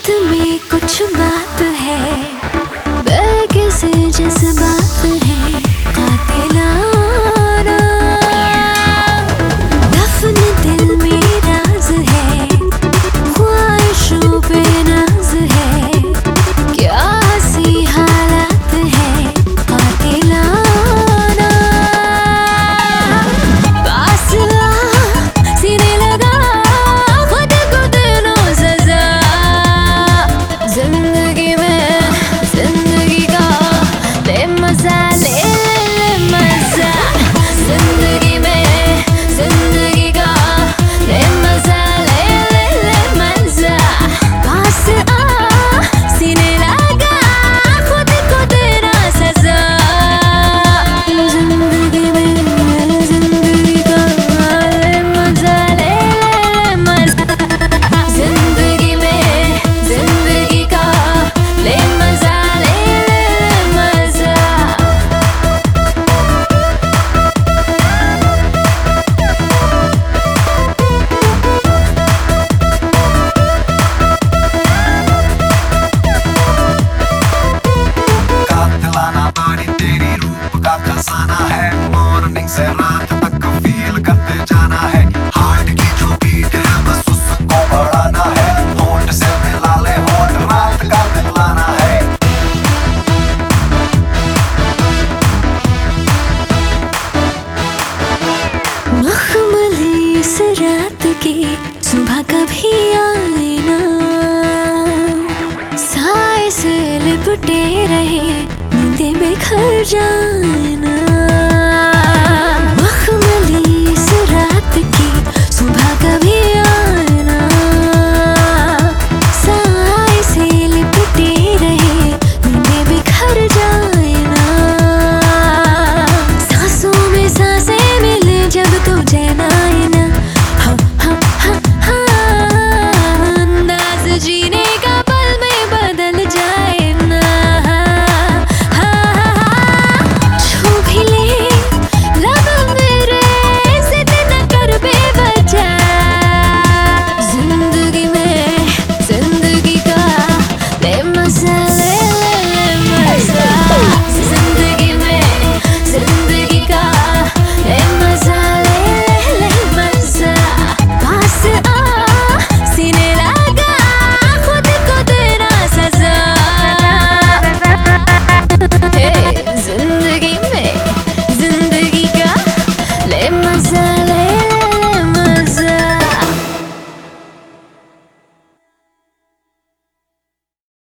बात में कुछ बात है, बेकिसी जज्बात है कातिलाना। दफन दिल में राज है, ख्वाहिशों पे नाज है, क्या हंसी हालात है कातिलाना। पास आ सीने लगा खुद को देना सजा, जिंदगी में जिंदगी का ले मजा, ले मजा। जिंदगी में जिंदगी का ले मजा, ले मजा। पास आ सीने लगा खुद को देना सजा, जिंदगी में जिंदगी का ले मजा, ले मजा। जिंदगी में जिंदगी का ले मजा, ले मजा। कातिलाना बानी तेरी रूप का खजाना है, मॉर्निंग से रात तक फील करते जाना है। हार्ट की जो बीट है बस उसको बढ़ाना है, होंठ से मिला ले होंठ, रात का दिलाना है। मखमली इस रात की सुबह कभी आए ना, साए से लिपटे रहे नींदें बिखर जाए ना।